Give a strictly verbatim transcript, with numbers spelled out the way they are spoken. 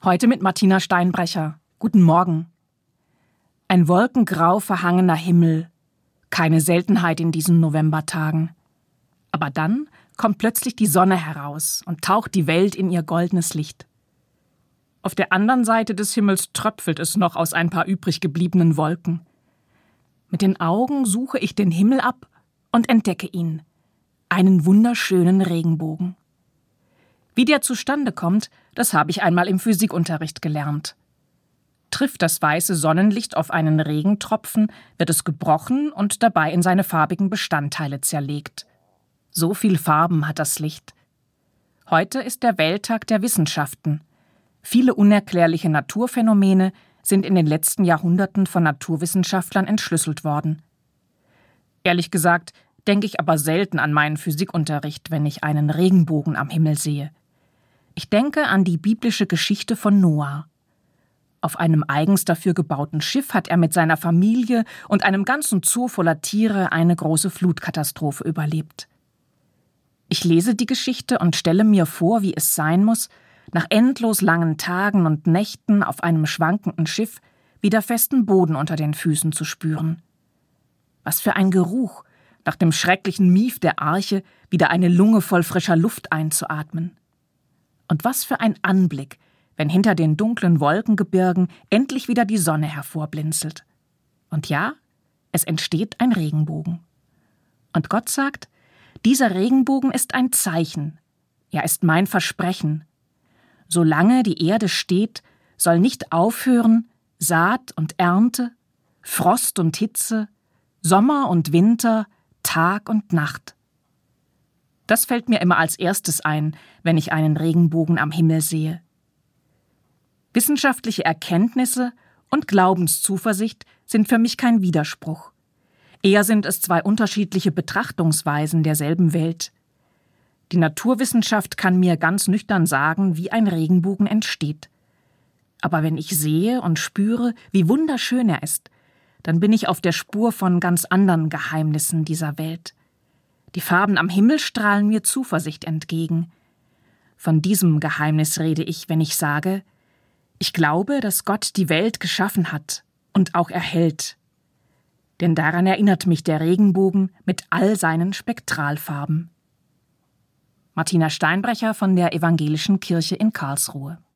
Heute mit Martina Steinbrecher. Guten Morgen. Ein wolkengrau verhangener Himmel. Keine Seltenheit in diesen Novembertagen. Aber dann kommt plötzlich die Sonne heraus und taucht die Welt in ihr goldenes Licht. Auf der anderen Seite des Himmels tröpfelt es noch aus ein paar übrig gebliebenen Wolken. Mit den Augen suche ich den Himmel ab und entdecke ihn. Einen wunderschönen Regenbogen. Wie der zustande kommt, das habe ich einmal im Physikunterricht gelernt. Trifft das weiße Sonnenlicht auf einen Regentropfen, wird es gebrochen und dabei in seine farbigen Bestandteile zerlegt. So viel Farben hat das Licht. Heute ist der Welttag der Wissenschaften. Viele unerklärliche Naturphänomene sind in den letzten Jahrhunderten von Naturwissenschaftlern entschlüsselt worden. Ehrlich gesagt denke ich aber selten an meinen Physikunterricht, wenn ich einen Regenbogen am Himmel sehe. Ich denke an die biblische Geschichte von Noah. Auf einem eigens dafür gebauten Schiff hat er mit seiner Familie und einem ganzen Zoo voller Tiere eine große Flutkatastrophe überlebt. Ich lese die Geschichte und stelle mir vor, wie es sein muss, nach endlos langen Tagen und Nächten auf einem schwankenden Schiff wieder festen Boden unter den Füßen zu spüren. Was für ein Geruch, nach dem schrecklichen Mief der Arche wieder eine Lunge voll frischer Luft einzuatmen. Und was für ein Anblick, wenn hinter den dunklen Wolkengebirgen endlich wieder die Sonne hervorblinzelt. Und ja, es entsteht ein Regenbogen. Und Gott sagt, dieser Regenbogen ist ein Zeichen. Er ist mein Versprechen. Solange die Erde steht, soll nicht aufhören Saat und Ernte, Frost und Hitze, Sommer und Winter, Tag und Nacht. Das fällt mir immer als erstes ein, wenn ich einen Regenbogen am Himmel sehe. Wissenschaftliche Erkenntnisse und Glaubenszuversicht sind für mich kein Widerspruch. Eher sind es zwei unterschiedliche Betrachtungsweisen derselben Welt. Die Naturwissenschaft kann mir ganz nüchtern sagen, wie ein Regenbogen entsteht. Aber wenn ich sehe und spüre, wie wunderschön er ist, dann bin ich auf der Spur von ganz anderen Geheimnissen dieser Welt. Die Farben am Himmel strahlen mir Zuversicht entgegen. Von diesem Geheimnis rede ich, wenn ich sage, ich glaube, dass Gott die Welt geschaffen hat und auch erhält. Denn daran erinnert mich der Regenbogen mit all seinen Spektralfarben. Martina Steinbrecher von der Evangelischen Kirche in Karlsruhe.